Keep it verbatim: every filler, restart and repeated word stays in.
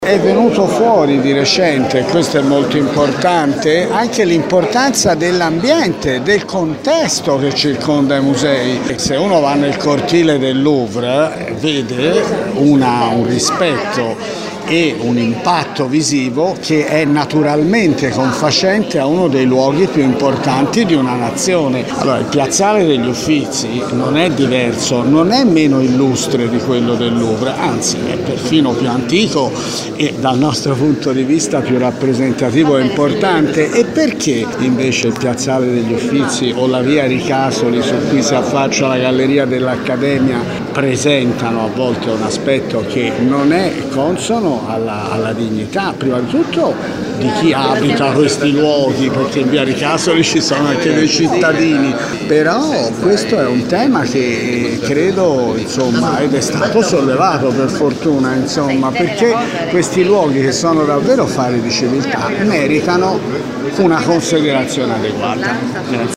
È venuto fuori di recente, questo è molto importante, anche l'importanza dell'ambiente, del contesto che circonda i musei. Se uno va nel cortile del Louvre vede una, un rispetto e un impatto visivo che è naturalmente confacente a uno dei luoghi più importanti di una nazione. Allora, il Piazzale degli Uffizi non è diverso, non è meno illustre di quello del Louvre, anzi è perfino più antico e dal nostro punto di vista più rappresentativo e importante. E perché invece il Piazzale degli Uffizi o la via Ricasoli, su cui si affaccia la Galleria dell'Accademia, presentano a volte un aspetto che non è consono alla, alla dignità, prima di tutto, di chi abita questi luoghi, perché in via Ricasoli ci sono anche dei cittadini, però questo è un tema che credo, insomma, ed è stato sollevato per fortuna, insomma, perché questi luoghi che sono davvero fari di civiltà meritano una considerazione adeguata. Grazie.